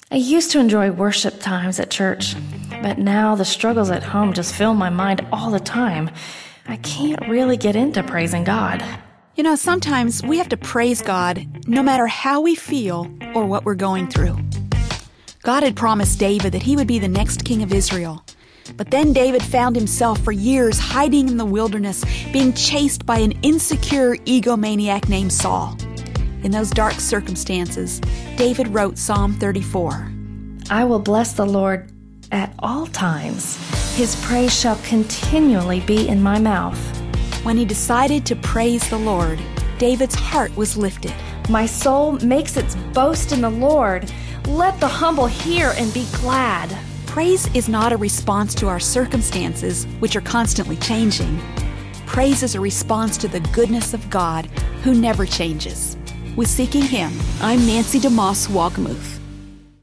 I used to enjoy worship times at church, but now the struggles at home just fill my mind all the time. I can't really get into praising God. You know, sometimes we have to praise God no matter how we feel or what we're going through. God had promised David that he would be the next king of Israel. But then David found himself for years hiding in the wilderness, being chased by an insecure egomaniac named Saul. In those dark circumstances, David wrote Psalm 34. I will bless the Lord at all times. His praise shall continually be in my mouth. When he decided to praise the Lord, David's heart was lifted. My soul makes its boast in the Lord. Let the humble hear and be glad. Praise is not a response to our circumstances, which are constantly changing. Praise is a response to the goodness of God, who never changes. With Seeking Him, I'm Nancy DeMoss Walgemuth.